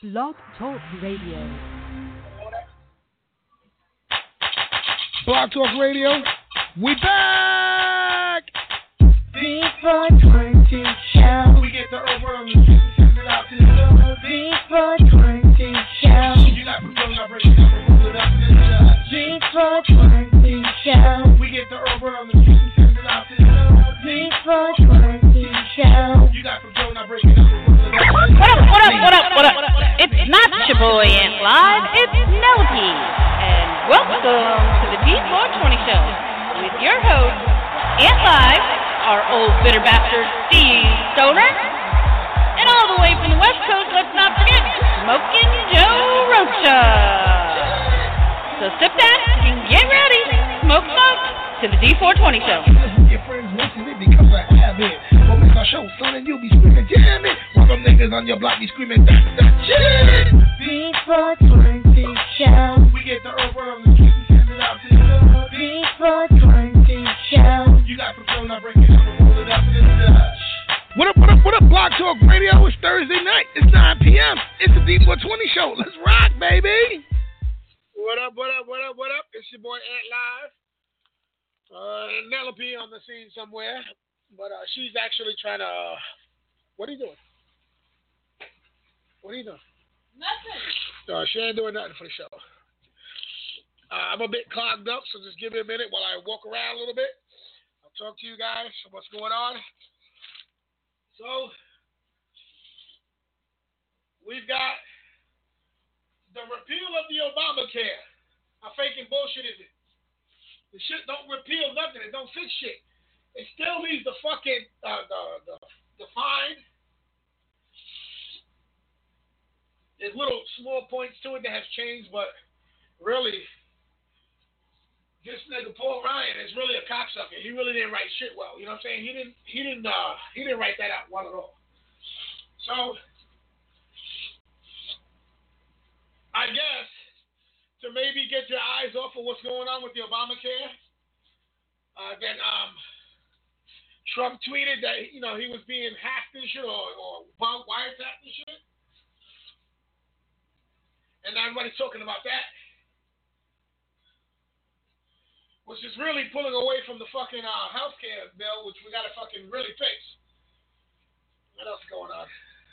Blog Talk Radio. Blog Talk Radio, we back! B420 show. We get the over on the street and send it out to the world. B420 show. You got to go, break it up and move it up to the B420 show. We get the over on the street and send it out to the world. B420 show. You got to go, break it up and move it up to the What up? It's not your boy Ant Live, it's Penelope. And welcome to the D420 Show with your host, Ant Live, our old bitter bastard, Steve Stoner. And all the way from the West Coast, let's not forget, Smoking Joe Rocha. So sit back and get ready, smoke to the D420 Show. Your friends listen, it becomes a habit. What makes our show, son, and you be screaming, damn it. While them niggas on your block be screaming, that's that shit. B420 show. We get the over on the street and send it out to the world. B420 show. You got control, now break it up and roll it up to the Dutch. What up, Blog Talk Radio? It's Thursday night. It's 9 p.m. It's the D420 Show. Let's rock, baby. What up? It's your boy Ant Live. Penelope on the scene somewhere, but she's actually trying to. What are you doing? Nothing. She ain't doing nothing for the show. I'm a bit clogged up, so just give me a minute while I walk around a little bit. I'll talk to you guys. What's going on? So we've got the repeal of the Obamacare. How faking bullshit is it? The shit don't repeal nothing. It don't fix shit. It still leaves the fucking the fine. There's little small points to it that has changed, but really, this nigga Paul Ryan is really a cocksucker. He really didn't write shit well. You know what I'm saying? He didn't write that out well at all. So I guess to maybe get your eyes off of what's going on with the Obamacare, then Trump tweeted that he was being hacked and shit or wiretapped and shit. And everybody's talking about that, which is really pulling away from the fucking healthcare bill, which we got to fucking really fix. What else is going on?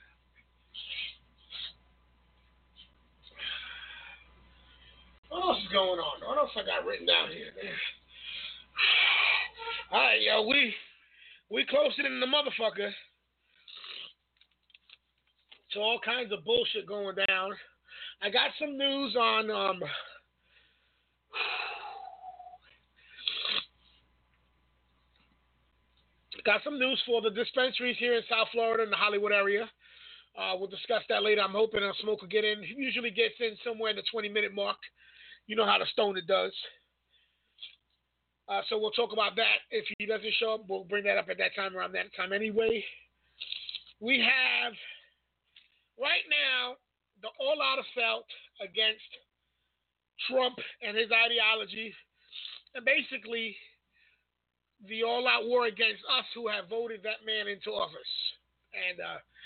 What else is going on? What else I got written down here? All right, yo, we closed it in the motherfucker. So all kinds of bullshit going down. I got some news on got some news for the dispensaries here in South Florida in the Hollywood area. We'll discuss that later. I'm hoping a smoke will get in. He usually gets in somewhere in the 20-minute mark. You know how the stoner does. So we'll talk about that. If he doesn't show up, we'll bring that up at that time, around that time anyway. We have, right now, the all-out assault against Trump and his ideology, and basically the all-out war against us who have voted that man into office. And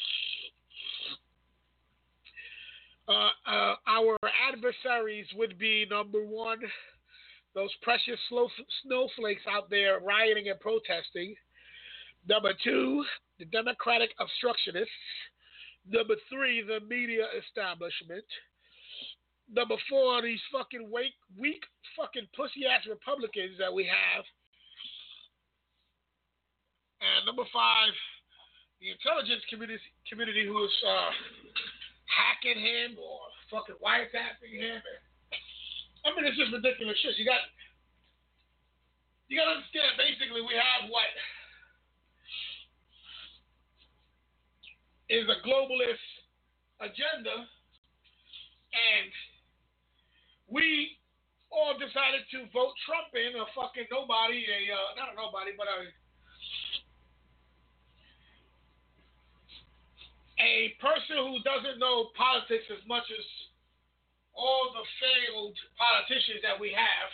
our adversaries would be, number one, those precious snowflakes out there rioting and protesting. Number two, the Democratic obstructionists. Number three, the media establishment. Number four, these fucking weak fucking pussy-ass Republicans that we have. And number five, the intelligence community who is hacking him or fucking wiretapping him. I mean, it's just ridiculous shit. You got to understand, basically, we have what is a globalist agenda, and we all decided to vote Trump in, a fucking nobody, not a nobody, but a person who doesn't know politics as much as all the failed politicians that we have.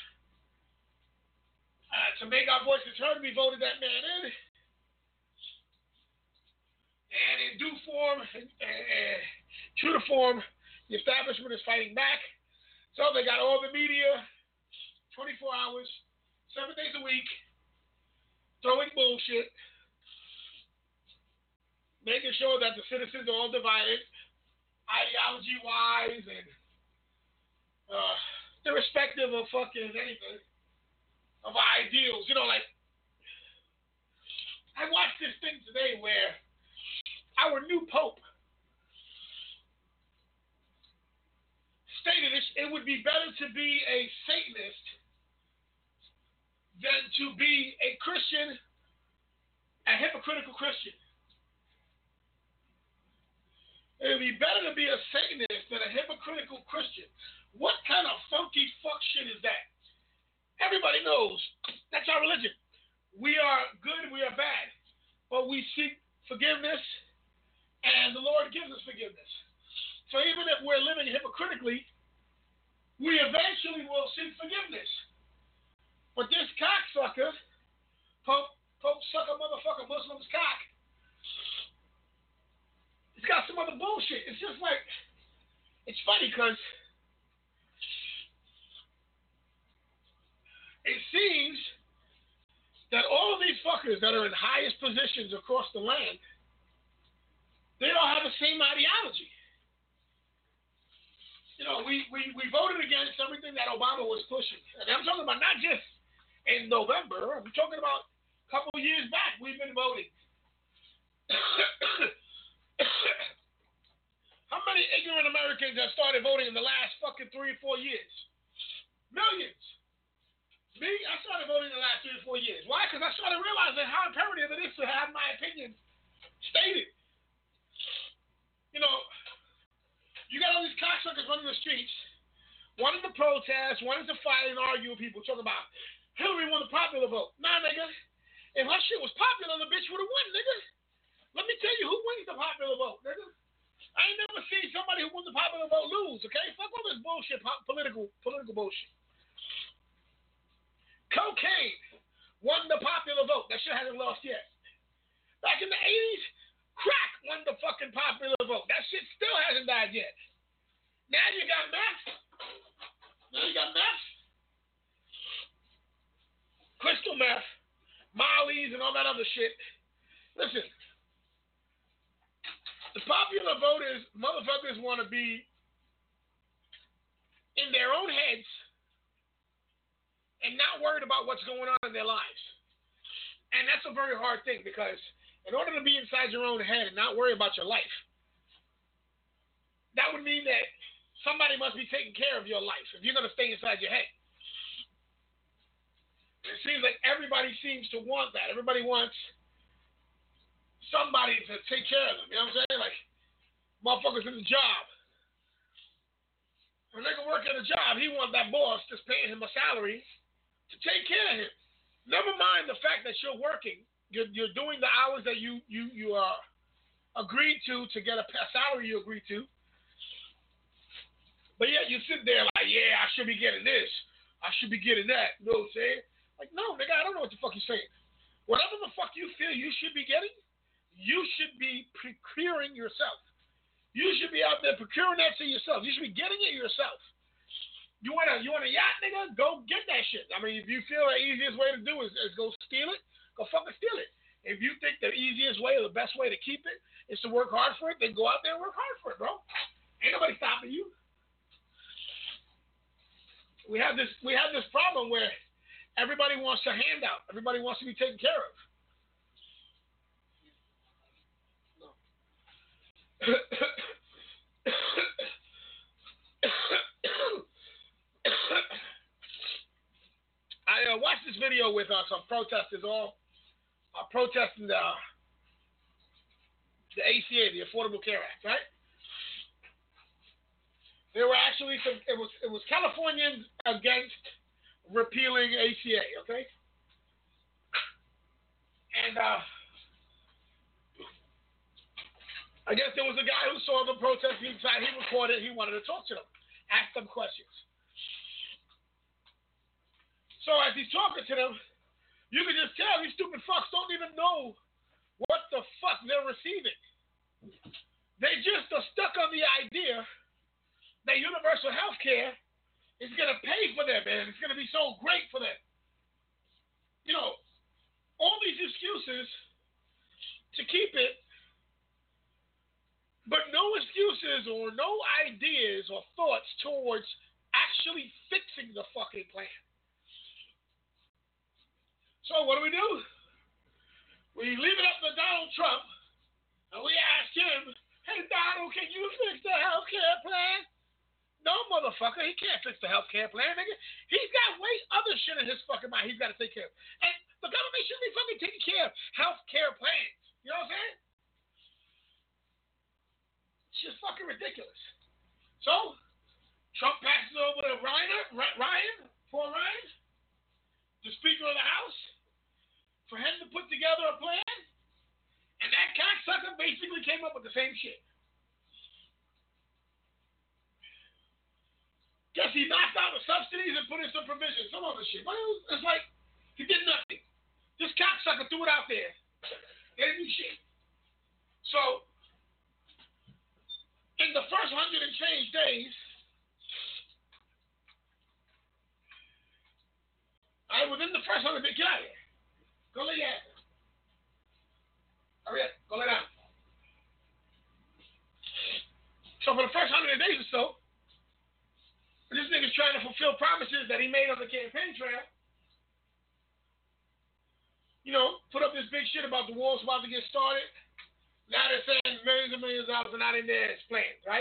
To make our voices heard, we voted that man in. And in due form, true to form, The establishment is fighting back. So they got all the media, 24 hours, 7 days a week, throwing bullshit, making sure that the citizens are all divided, ideology-wise, and irrespective of fucking anything, of ideals. You know, like, I watched this thing today where our new Pope stated it would be better to be a Satanist than to be a Christian, a hypocritical Christian. It would be better to be a Satanist than a hypocritical Christian. What kind of funky fuck shit is that? Everybody knows that's our religion. We are good, we are bad. But we seek forgiveness, and the Lord gives us forgiveness. So even if we're living hypocritically, we eventually will seek forgiveness. But this cocksucker, Pope sucker motherfucker Muslim's cock, it's got some other bullshit. It's just like, it's funny because it seems that all of these fuckers that are in highest positions across the land, they all have the same ideology. You know, we voted against everything that Obama was pushing. And I'm talking about not just in November. I'm talking about a couple of years back. We've been voting. How many ignorant Americans have started voting in the last fucking 3 or 4 years? Millions. Me, I started voting in the last 3 or 4 years. Why? Because I started realizing how imperative it is to have my opinion stated. You know, you got all these cocksuckers running the streets, wanting to protest, wanting to fight and argue with people, talking about Hillary won the popular vote. Nah, nigga. If her shit was popular, the bitch would have won, nigga. Let me tell you who wins the popular vote, nigga. I ain't never seen somebody who won the popular vote lose, okay? Fuck all this bullshit, political bullshit. Cocaine won the popular vote. That shit hasn't lost yet. Back in the 80s, crack won the fucking popular vote. That shit still hasn't died yet. Now you got meth. Crystal meth, Molly's, and all that other shit. Listen, the popular voters, motherfuckers want to be in their own heads and not worried about what's going on in their lives. And that's a very hard thing, because in order to be inside your own head and not worry about your life, that would mean that somebody must be taking care of your life if you're going to stay inside your head. It seems like everybody seems to want that. Everybody wants somebody to take care of them. You know what I'm saying? Like, motherfuckers in the job. When they can work at a job, he wants that boss just paying him a salary to take care of him. Never mind the fact that you're working. You're doing the hours that you agreed to get a salary you agreed to. But yet you sit there like, yeah, I should be getting this. I should be getting that. You know what I'm saying? Like, no, nigga, I don't know what the fuck you're saying. Whatever the fuck you feel you should be getting, you should be procuring yourself. You should be out there procuring that to yourself. You should be getting it yourself. You want a yacht, nigga? Go get that shit. I mean, if you feel the easiest way to do is go steal it, go fucking steal it. If you think the easiest way or the best way to keep it is to work hard for it, then go out there and work hard for it, bro. Ain't nobody stopping you. We have this problem where everybody wants a handout. Everybody wants to be taken care of. I watched this video with some protesters all protesting the ACA, the Affordable Care Act, right? There were actually it was Californians against repealing ACA, okay? And I guess there was a guy who saw the protest. He decided he recorded it. He wanted to talk to them, ask them questions. So as he's talking to them, you can just tell these stupid fucks don't even know what the fuck they're receiving. They just are stuck on the idea that universal health care is going to pay for them, and it's going to be so great for them. You know, all these excuses to keep it, but no excuses or no ideas or thoughts towards actually fixing the fucking plan. So what do? We leave it up to Donald Trump, and we ask him, hey, Donald, can you fix the health care plan? No, motherfucker, he can't fix the health care plan, nigga. He's got way other shit in his fucking mind he's got to take care of. And the government should be fucking taking care of health care plans. You know what I'm saying? It's just fucking ridiculous. So, Trump passes over to Paul Ryan, the Speaker of the House, for him to put together a plan, and that cocksucker basically came up with the same shit. Guess he knocked out the subsidies and put in some provisions, some other shit. But it's like he did nothing. This cocksucker threw it out there. They didn't do shit. So, in the first 100 and change days, within the first 100 days, get out of here. Go lay your ass down. Hurry up. Go lay down. So for the first 100 days or so, this nigga's trying to fulfill promises that he made on the campaign trail. You know, put up this big shit about the war's about to get started. Now they're saying millions and millions of dollars are not in there as planned, right?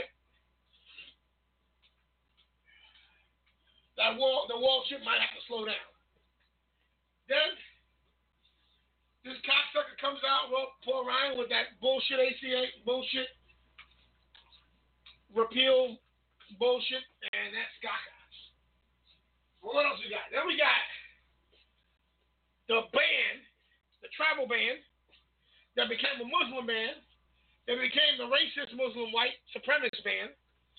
The wall shit might have to slow down. Then this cocksucker comes out, Paul Ryan, with that bullshit ACA bullshit, repeal bullshit, and that's gaga. Well, what else we got? Then we got the ban, the travel ban, that became a Muslim ban, that became the racist Muslim white supremacist ban.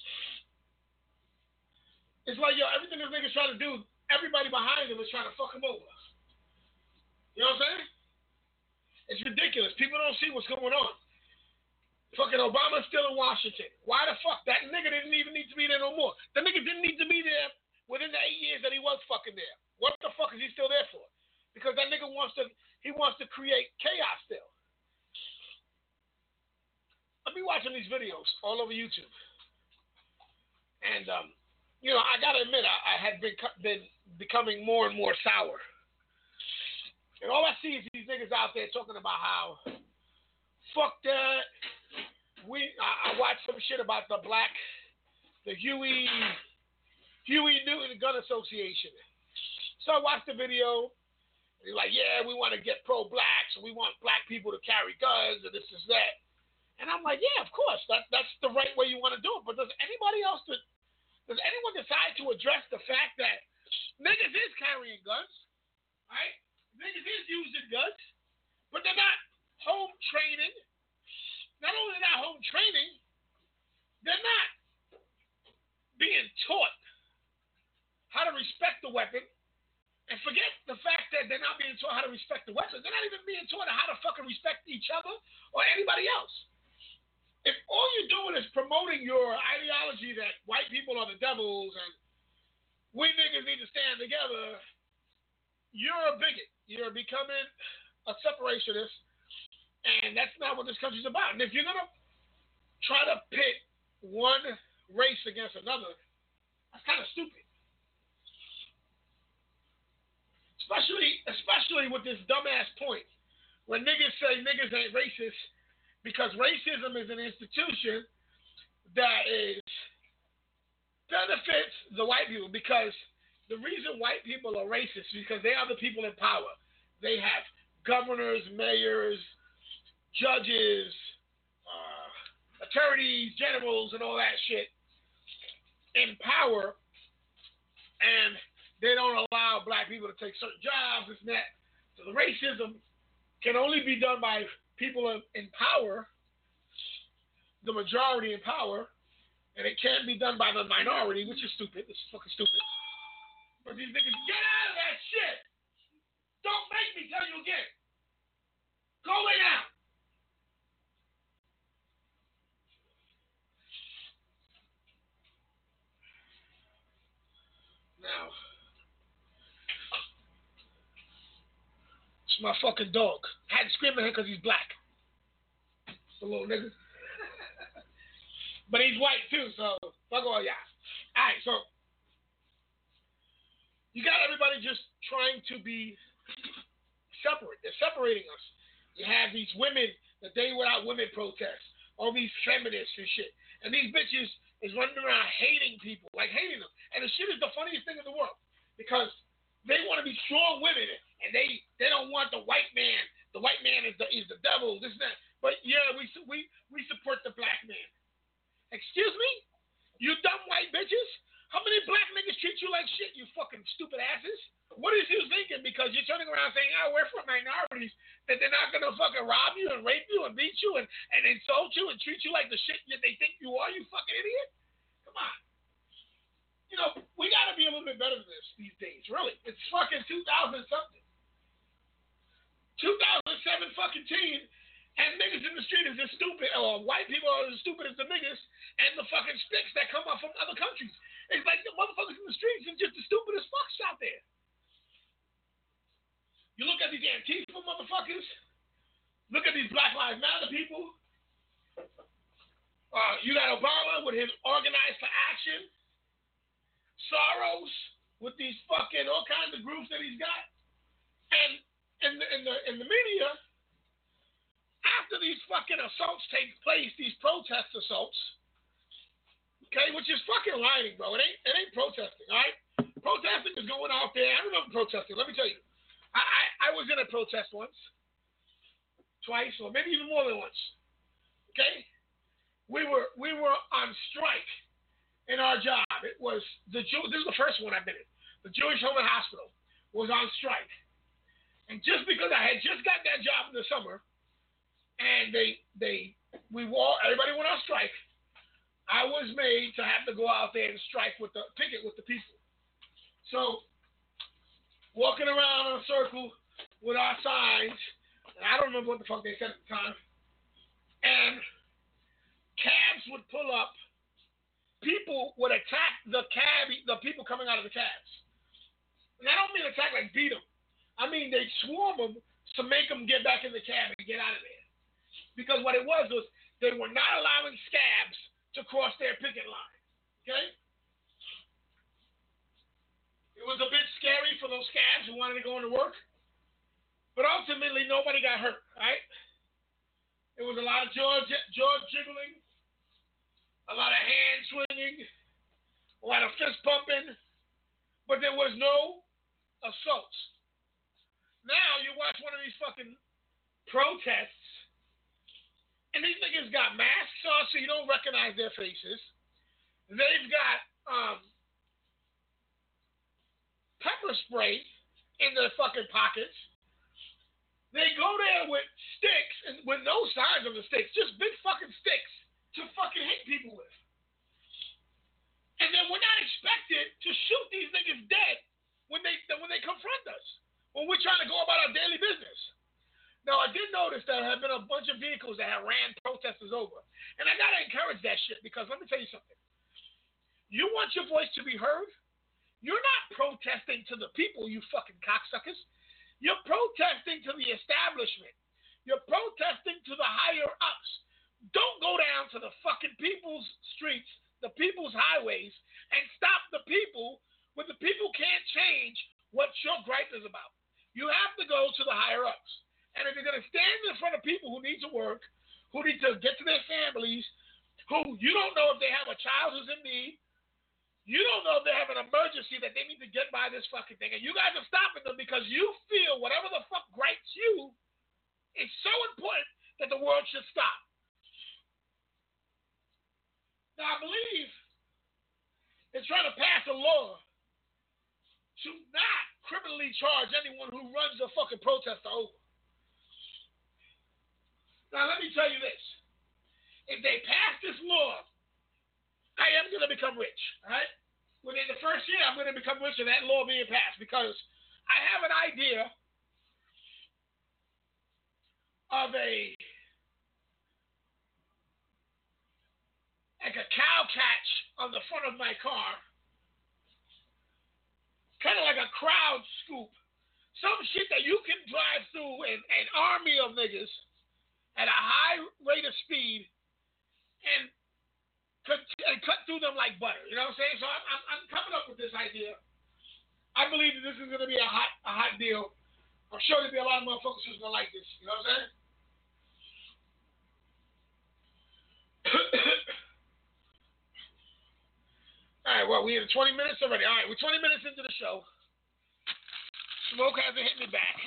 It's like, yo, everything this nigga's trying to do, everybody behind him is trying to fuck him over. You know what I'm saying? It's ridiculous. People don't see what's going on. Fucking Obama's still in Washington. Why the fuck? That nigga didn't even need to be there no more. The nigga didn't need to be there within the 8 years that he was fucking there. What the fuck is he still there for? Because that nigga wants to create chaos still. I've been watching these videos all over YouTube. And, you know, I gotta admit, I had been becoming more and more sour. And all I see is these niggas out there talking about how, fuck that. I watched some shit about the Huey Newton Gun Association. So I watched the video. They're like, yeah, we want to get pro-blacks, and we want black people to carry guns, and this is that. And I'm like, yeah, of course, that's the right way you want to do it. But does anyone decide to address the fact that niggas is carrying guns, right? Niggas is using guns, but they're not home training. Not only not home training, they're not being taught how to respect the weapon. And forget the fact that they're not being taught how to respect the weapon. They're not even being taught how to fucking respect each other or anybody else. If all you're doing is promoting your ideology that white people are the devils and we niggas need to stand together, you're a bigot. You're becoming a separationist. And that's not what this country's about. And if you're going to try to pit one race against another, that's kind of stupid. Especially with this dumbass point when niggas say niggas ain't racist because racism is an institution that benefits the white people, because the reason white people are racist is because they are the people in power. They have governors, mayors, judges, attorneys, generals, and all that shit in power, and they don't allow black people to take certain jobs, this and that. So the racism can only be done by people in power, the majority in power, and it can't be done by the minority, which is stupid. This is fucking stupid. But these niggas, get out of that shit! Don't make me tell you again. Go lay down. It's my fucking dog. I had to scream at him because he's black. The little nigga. But he's white too, so fuck all y'all. Alright, so you got everybody just trying to be separate. They're separating us. You have these women, the Day Without Women protests, all these feminists and shit. And these bitches is running around hating people, like hating them. And the shit is the funniest thing in the world. Because they want to be strong women and they don't want the white man. The white man is the devil, this and that. But yeah, we support the black man. Excuse me? You dumb white bitches? How many black niggas treat you like shit, you fucking stupid asses? What is you thinking? Because you're turning around saying, oh, we're for minorities, that they're not going to fucking rob you and rape you and beat you and insult you and treat you like the shit that they think you are, you fucking idiot? Come on. You know, we got to be a little bit better than this these days, really. It's fucking 2000-something. 2007 fucking teen, and niggas in the street is as stupid, or white people are as stupid as the niggas and the fucking sticks that come up from other countries. It's like the motherfuckers in the streets are just the stupidest fucks out there. You look at these Antifa motherfuckers, look at these Black Lives Matter people. You got Obama with his Organized for Action, Soros with these fucking all kinds of groups that he's got, and in the media. After these fucking assaults take place, these protest assaults, okay, which is fucking rioting, bro. It ain't protesting, all right? Protesting is going out there. I remember protesting. Let me tell you. I was in a protest once, twice, or maybe even more than once. Okay? We were on strike in our job. It was this is the first one I've been in. The Jewish Home and Hospital was on strike. And just because I had just got that job in the summer, and everybody went on strike, I was made to have to go out there and picket with the people. So, walking around in a circle with our signs, and I don't remember what the fuck they said at the time, and cabs would pull up, people would attack the people coming out of the cabs. And I don't mean attack like beat them. I mean they'd swarm them to make them get back in the cab and get out of there. Because what it was they were not allowing scabs to cross their picket line. Okay? It was a bit scary for those scabs who wanted to go into work. But ultimately, nobody got hurt, right? It was a lot of jaw jiggling, a lot of hand swinging, a lot of fist pumping, but there was no assaults. Now, you watch one of these fucking protests, and these niggas got masks on so you don't recognize their faces. They've got pepper spray in their fucking pockets. They go there with sticks and with no signs of the sticks, just big fucking sticks to fucking hit people with. And then we're not expected to shoot these niggas dead when they confront us, when we're trying to go about our daily business. Now, I did notice that there have been a bunch of vehicles that have ran protesters over. And I got to encourage that shit because let me tell you something. You want your voice to be heard? You're not protesting to the people, you fucking cocksuckers. You're protesting to the establishment. You're protesting to the higher ups. Don't go down to the fucking people's streets, the people's highways, and stop the people when the people can't change what your gripe is about. You have to go to the higher ups. And if you're going to stand in front of people who need to work, who need to get to their families, who you don't know if they have a child who's in need, you don't know if they have an emergency that they need to get by this fucking thing, and you guys are stopping them because you feel whatever the fuck gripes you is so important that the world should stop. Now, I believe they're trying to pass a law to not criminally charge anyone who runs a fucking protester over. Now, let me tell you this. If they pass this law, I am going to become rich, all right? Within the first year, I'm going to become rich in that law being passed because I have an idea of a cow catch on the front of my car, kind of like a crowd scoop, some shit that you can drive through an army of niggas at a high rate of speed and cut through them like butter. You know what I'm saying? So I'm coming up with this idea. I believe that this is going to be a hot deal. I'm sure there'll be a lot of motherfuckers who's going to like this. You know what I'm saying? All right, well, we in 20 minutes already. All right, we're 20 minutes into the show. Smoke hasn't hit me back.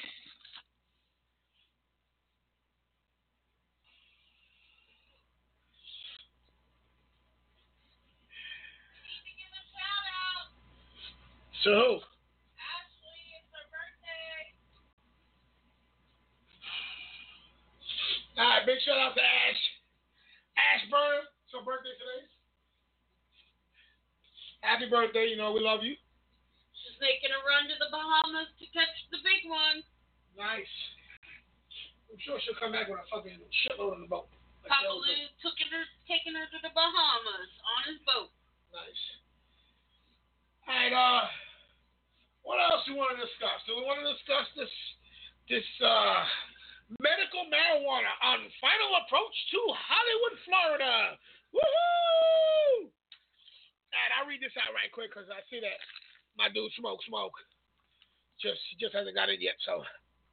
So who? Ashley, it's her birthday. All right, big shout out to Ash. Ash Burner, it's her birthday today. Happy birthday, you know we love you. She's making a run to the Bahamas to catch the big one. Nice. I'm sure she'll come back with a fucking shitload on the boat. Like Papa Lou's taking her to the Bahamas on his boat. Nice. All right, what else do we want to discuss? Do we want to discuss this medical marijuana on final approach to Hollywood, Florida? Woohoo! All right, I'll read this out right quick because I see that my dude Smoke. He just hasn't got it yet, so.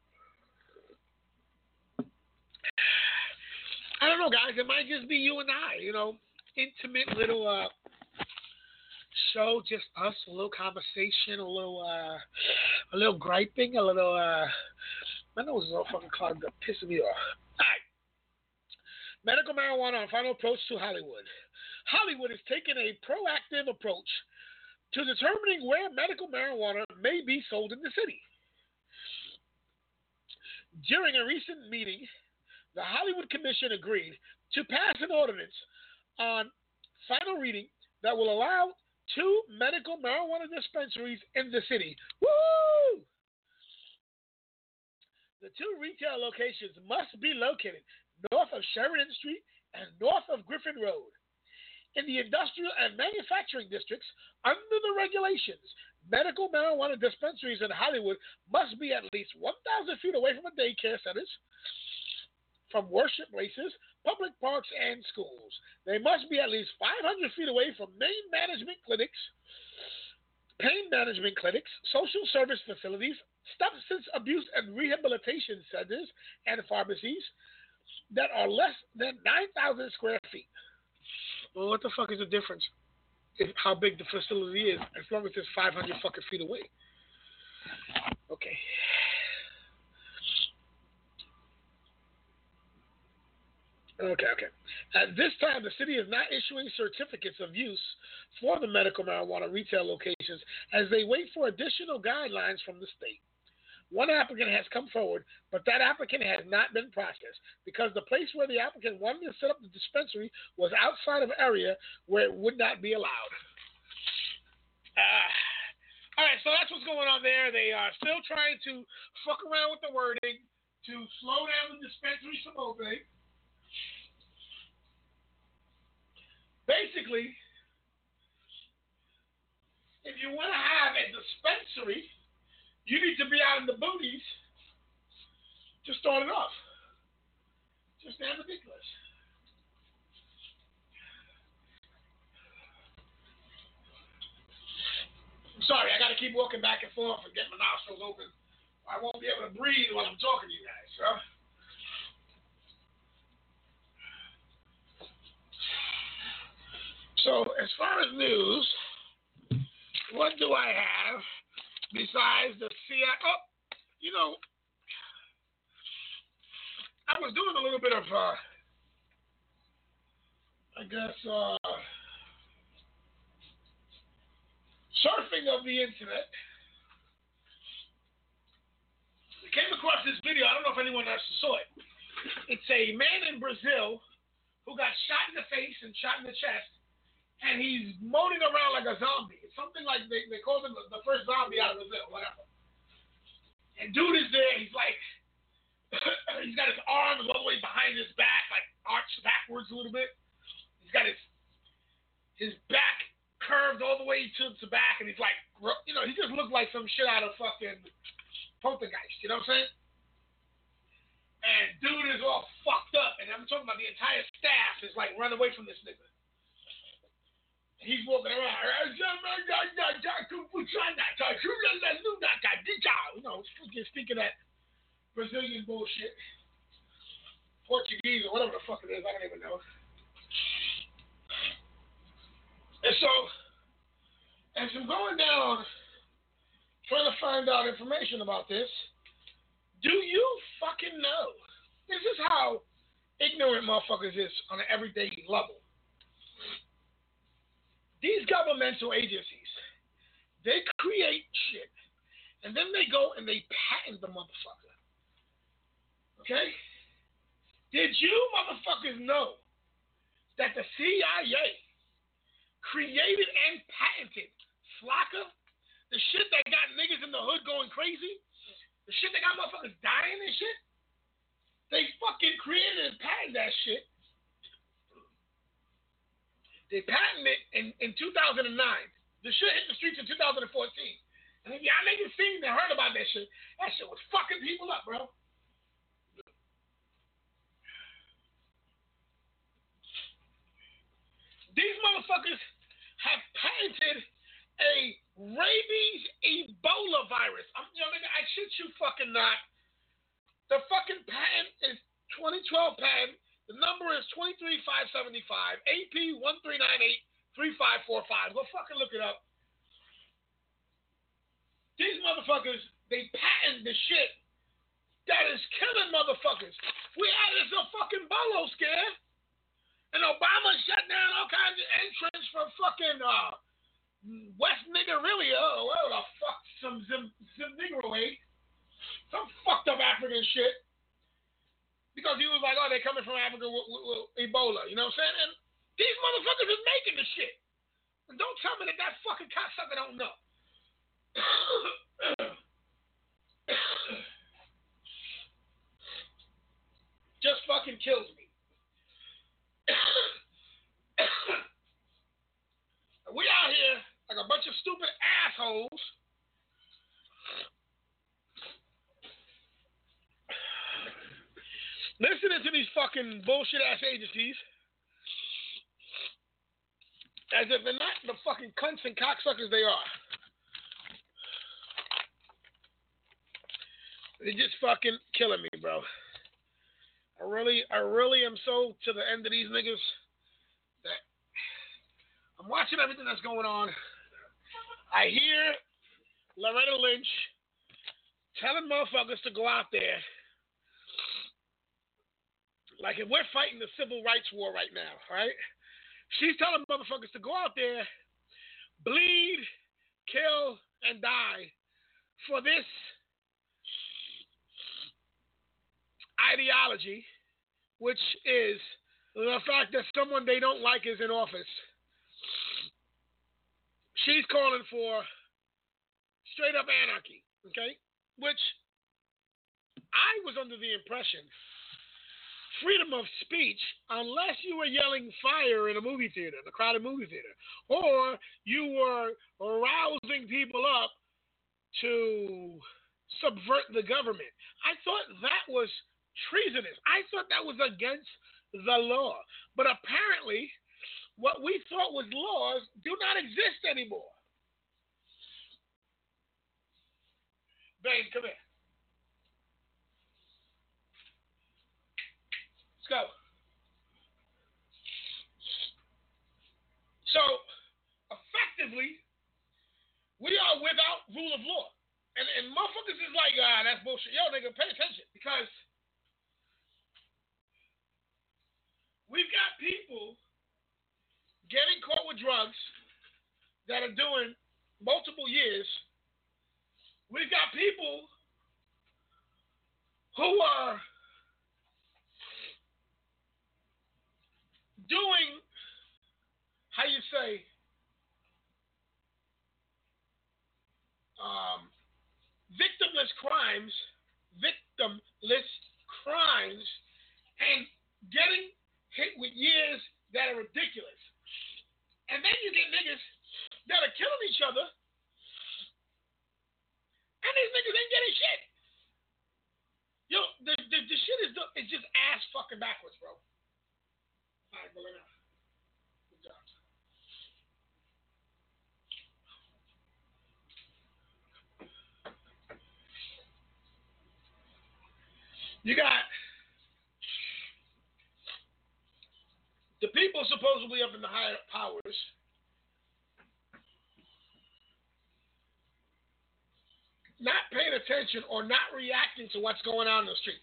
I don't know, guys. It might just be you and I, you know, intimate little show, just us, a little conversation, a little griping, a little, my nose is all fucking clogged up, pissing me off. All right. Medical marijuana on final approach to Hollywood. Hollywood is taking a proactive approach to determining where medical marijuana may be sold in the city. During a recent meeting, the Hollywood Commission agreed to pass an ordinance on final reading that will allow 2 medical marijuana dispensaries in the city. Woo! The 2 retail locations must be located north of Sheridan Street and north of Griffin Road. In the industrial and manufacturing districts, under the regulations, medical marijuana dispensaries in Hollywood must be at least 1,000 feet away from daycare centers, from worship places, public parks, and schools. They must be at least 500 feet away from pain management clinics, social service facilities, substance abuse and rehabilitation centers, and pharmacies that are less than 9,000 square feet. Well, what the fuck is the difference in how big the facility is as long as it's 500 fucking feet away? Okay. At this time, the city is not issuing certificates of use for the medical marijuana retail locations as they wait for additional guidelines from the state. One applicant has come forward, but that applicant has not been processed because the place where the applicant wanted to set up the dispensary was outside of an area where it would not be allowed. All right, so that's what's going on there. They are still trying to fuck around with the wording to slow down the dispensaries from opening. Basically, if you want to have a dispensary, you need to be out in the boonies to start it off. Just damn ridiculous. I'm sorry, I got to keep walking back and forth and get my nostrils open. I won't be able to breathe while I'm talking to you guys, huh? So, as far as news, what do I have besides the CIA? Oh, you know, I was doing a little bit of, surfing of the internet. I came across this video. I don't know if anyone else saw it. It's a man in Brazil who got shot in the face and shot in the chest, and he's moaning around like a zombie. It's something like they called him the first zombie out of Brazil, whatever. And dude is there. He's like, he's got his arms all the way behind his back, like arched backwards a little bit. He's got his back curved all the way to the back, and he's like, you know, he just looked like some shit out of fucking poltergeist. You know what I'm saying? And dude is all fucked up, and I'm talking about the entire staff is like run away from this nigga. He's walking around, speaking that Brazilian bullshit, Portuguese or whatever the fuck it is, I don't even know. And so, as I'm going down, trying to find out information about this, do you fucking know? This is how ignorant motherfuckers is on an everyday level. These governmental agencies, they create shit, and then they go and they patent the motherfucker. Okay? Did you motherfuckers know that the CIA created and patented Flocka? The shit that got niggas in the hood going crazy? The shit that got motherfuckers dying and shit? They fucking created and patented that shit. They patented it in 2009. The shit hit the streets in 2014. And if y'all niggas seen and heard about that shit was fucking people up, bro. These motherfuckers have patented a rabies Ebola virus. Nigga, I shit you fucking not. The fucking patent is 2012 patent. The number is 23575, AP 13983545. Go fucking look it up. These motherfuckers, they patent the shit that is killing motherfuckers. We had this a fucking bolo scare, and Obama shut down all kinds of entrance from fucking West Nigeria, or whatever the fuck, some Zimbabwe, some fucked up African shit. Because he was like, oh, they're coming from Africa with Ebola. You know what I'm saying? And these motherfuckers is making the shit. And don't tell me that fucking cocksucker don't know. Just fucking kills me. We out here like a bunch of stupid assholes. Listening to these fucking bullshit ass agencies as if they're not the fucking cunts and cocksuckers they are. They're just fucking killing me, bro. I really am so to the end of these niggas that I'm watching everything that's going on. I hear Loretta Lynch telling motherfuckers to go out there. Like if we're fighting the civil rights war right now, right? She's telling motherfuckers to go out there, bleed, kill, and die for this ideology, which is the fact that someone they don't like is in office. She's calling for straight up anarchy, okay? Which I was under the impression freedom of speech, unless you were yelling fire in a movie theater, in a crowded movie theater, or you were rousing people up to subvert the government. I thought that was treasonous. I thought that was against the law. But apparently, what we thought was laws do not exist anymore. Babe, come here. Go. So, effectively, we are without rule of law. And motherfuckers is like, that's bullshit. Yo, nigga, pay attention. Because we've got people getting caught with drugs that are doing multiple years. We've got people who are doing, how you say, victimless crimes, and getting hit with years that are ridiculous. And then you get niggas that are killing each other And these niggas ain't getting shit. Yo, the shit is just ass fucking backwards, bro. All right, go enough. Good job. You got the people supposedly up in the higher powers not paying attention or not reacting to what's going on in the streets.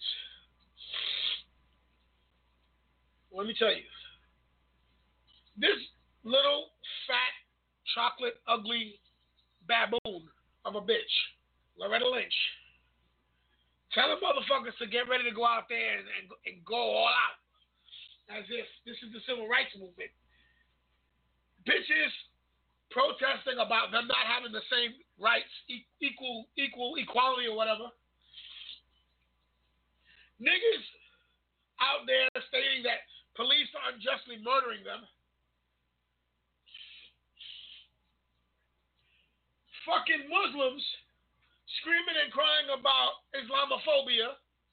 Let me tell you, this little fat chocolate ugly baboon of a bitch, Loretta Lynch, telling motherfuckers to get ready to go out there and go all out as if this is the civil rights movement. Bitches protesting about them not having the same rights, equality or whatever. Niggas out there stating that police are unjustly murdering them. Fucking Muslims screaming and crying about Islamophobia.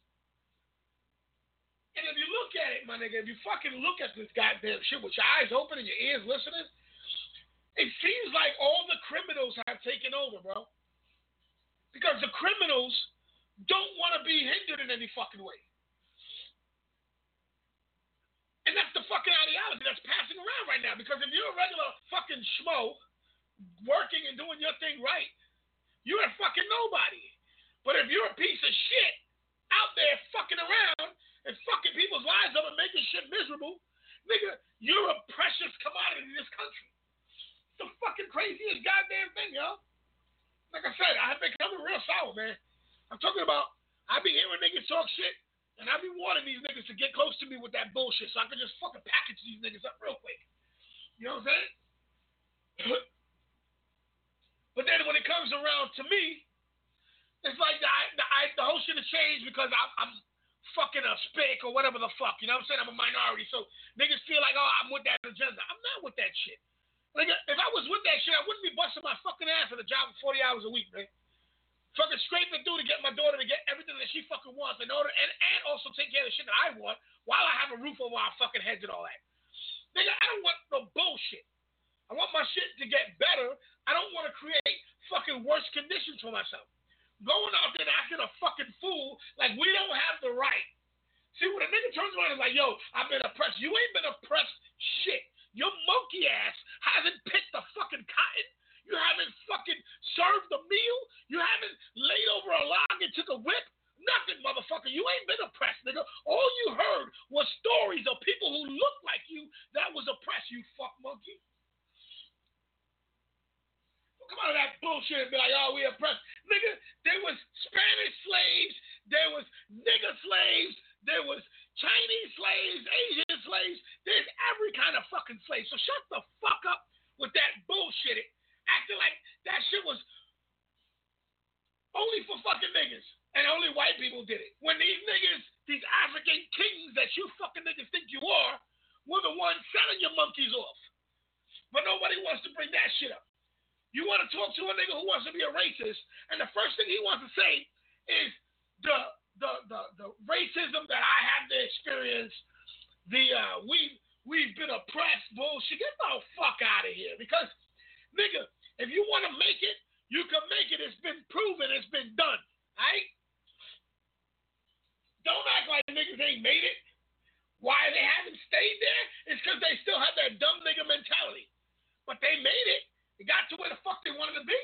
And if you look at it, my nigga, if you fucking look at this goddamn shit with your eyes open and your ears listening, it seems like all the criminals have taken over, bro. Because the criminals don't want to be hindered in any fucking way. And that's the fucking ideology that's passing around right now. Because if you're a regular fucking schmo, working and doing your thing right, you're a fucking nobody. But if you're a piece of shit out there fucking around and fucking people's lives up and making shit miserable, nigga, you're a precious commodity in this country. It's the fucking craziest goddamn thing, yo. Like I said, I've been coming real sour, man. I'm talking about, I be hearing niggas talk shit, and I be wanting these niggas to get close to me with that bullshit so I can just fucking package these niggas up real quick. You know what I'm saying? But then when it comes around to me, it's like the whole shit has changed because I'm fucking a spick or whatever the fuck. You know what I'm saying? I'm a minority. So niggas feel like, oh, I'm with that agenda. I'm not with that shit. Like, if I was with that shit, I wouldn't be busting my fucking ass at a job for 40 hours a week, man. Fucking scraping through to get my daughter to get everything that she fucking wants in order and also take care of the shit that I want while I have a roof over our fucking heads and all that. Nigga, I don't want no bullshit. I want my shit to get better. I don't want to create fucking worse conditions for myself. Going out there and acting a fucking fool like we don't have the right. See, when a nigga turns around and is like, yo, I've been oppressed. You ain't been oppressed shit. Your monkey ass hasn't picked the fucking cotton. You haven't fucking served the meal. You haven't laid over a log and took a whip. Nothing, motherfucker. You ain't been oppressed, nigga. All you heard was stories of people who look like you that was oppressed, you fuck monkey. Come out of that bullshit and be like, oh, we oppressed. Nigga, there was Spanish slaves, there was nigger slaves, there was Chinese slaves, Asian slaves. There's every kind of fucking slave. So shut the fuck up with that bullshit. Acting like that shit was only for fucking niggas and only white people did it. When these niggas, these African kings that you fucking niggas think you are, were the ones selling your monkeys off. But nobody wants to bring that shit up. You want to talk to a nigga who wants to be a racist, and the first thing he wants to say is the racism that I have to experience, we've been oppressed bullshit. Get the fuck out of here. Because, nigga, if you want to make it, you can make it. It's been proven. It's been done. Right? Don't act like niggas ain't made it. Why they haven't stayed there? It's because they still have that dumb nigga mentality. But they made it. They got to where the fuck they wanted to be.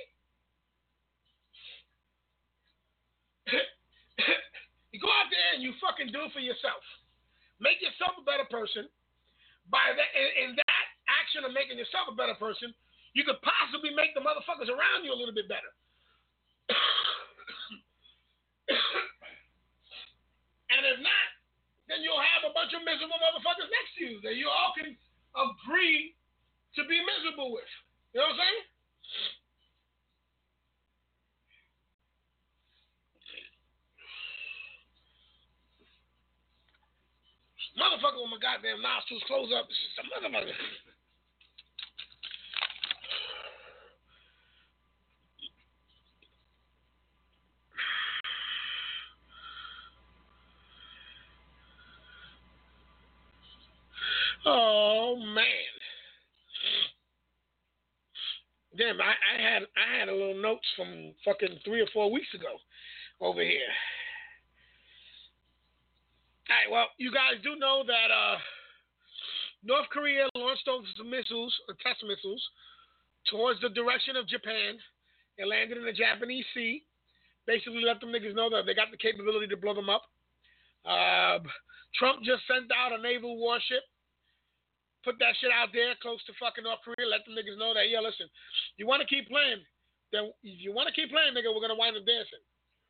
You go out there and you fucking do it for yourself. Make yourself a better person. By that, in that action of making yourself a better person, you could possibly make the motherfuckers around you a little bit better. And if not, then you'll have a bunch of miserable motherfuckers next to you that you all can agree to be miserable with. You know what I'm saying? Motherfucker with my goddamn nostrils close up. It's just a motherfucker. Damn, I had a little notes from fucking 3 or 4 weeks ago over here. All right, well, you guys do know that North Korea launched those missiles, test missiles, towards the direction of Japan. They landed in the Japanese Sea. Basically let them niggas know that they got the capability to blow them up. Trump just sent out a naval warship. Put that shit out there close to fucking North Korea. Let them niggas know that, yeah, listen, you want to keep playing, then if you want to keep playing, nigga, we're going to wind up dancing.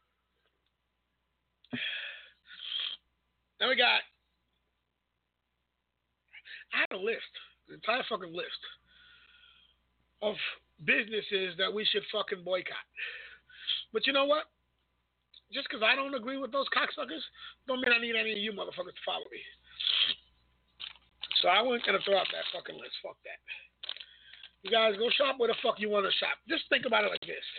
Then we got, I have a list, an entire fucking list of businesses that we should fucking boycott. But you know what? Just because I don't agree with those cocksuckers, don't mean I need any of you motherfuckers to follow me. So I wasn't going to throw out that fucking list. Fuck that. You guys go shop where the fuck you want to shop. Just think about it like this.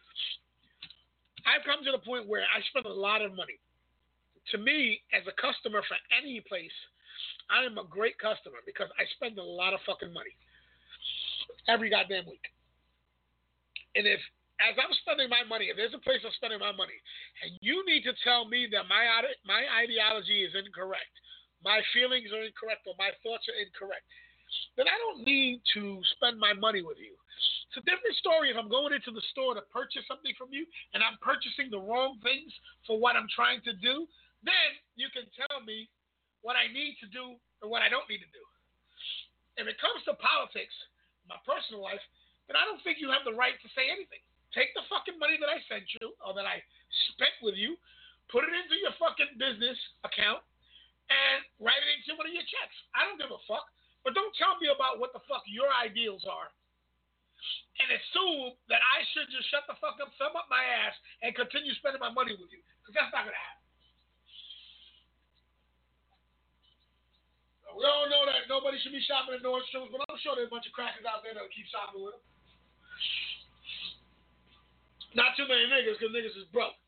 I've come to the point where I spend a lot of money. To me, as a customer for any place, I am a great customer because I spend a lot of fucking money every goddamn week. And if, as I'm spending my money, if there's a place I'm spending my money, and you need to tell me that my ideology is incorrect, my feelings are incorrect, or my thoughts are incorrect, then I don't need to spend my money with you. It's a different story if I'm going into the store to purchase something from you, and I'm purchasing the wrong things for what I'm trying to do, then you can tell me what I need to do and what I don't need to do. If it comes to politics, my personal life, then I don't think you have the right to say anything. Take the fucking money that I sent you or that I spent with you, put it into your fucking business account, and write it into one of your checks. I don't give a fuck. But don't tell me about what the fuck your ideals are and assume that I should just shut the fuck up, thumb up my ass, and continue spending my money with you. Because that's not going to happen. We all know that nobody should be shopping at Nordstrom's, but I'm sure there's a bunch of crackers out there that'll keep shopping with them. Not too many niggas, because niggas is broke.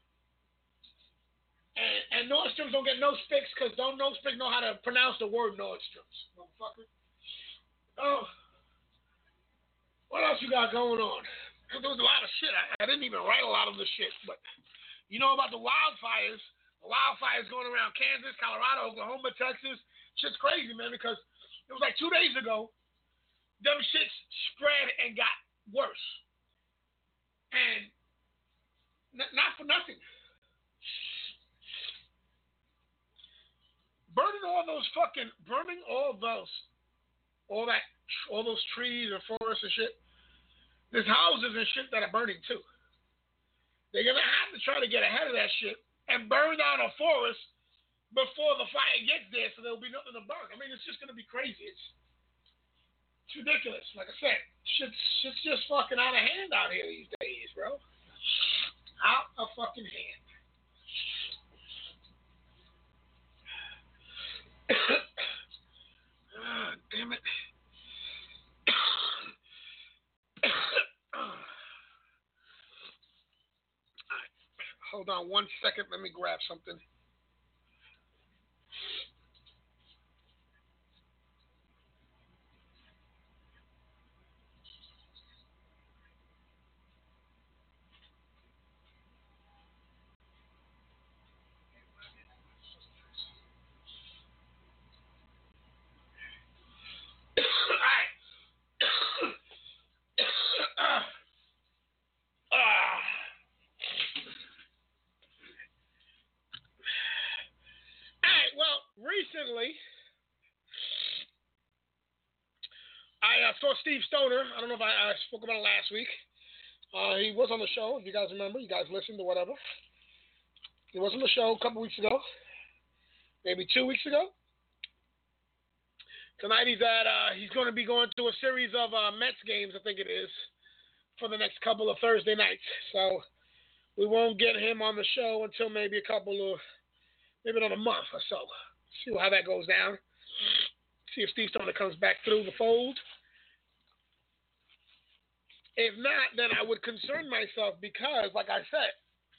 And Nordstrom's don't get no sticks, because don't no stick know how to pronounce the word Nordstrom's, motherfucker. Oh. What else you got going on? There was a lot of shit. I didn't even write a lot of the shit, but you know about the wildfires? The wildfires going around Kansas, Colorado, Oklahoma, Texas. Shit's crazy, man, because it was like 2 days ago, them shits spread and got worse. And not for nothing. Burning all those trees and forests and shit. There's houses and shit that are burning too. They're gonna have to try to get ahead of that shit and burn down a forest before the fire gets there, so there'll be nothing to burn. I mean, it's just gonna be crazy. It's ridiculous. Like I said, shit's just fucking out of hand out here these days, bro. Out of fucking hand. Damn it. Alright. Hold on 1 second. Let me grab something. Recently, I saw Steve Stoner. I don't know if I spoke about it last week. He was on the show, if you guys remember. You guys listened or whatever. He was on the show a couple weeks ago. Maybe 2 weeks ago. Tonight he's going to be going to a series of Mets games, I think it is, for the next couple of Thursday nights. So we won't get him on the show until maybe another month or so. See how that goes down. See if Steve Stoner comes back through the fold. If not, then I would concern myself because, like I said,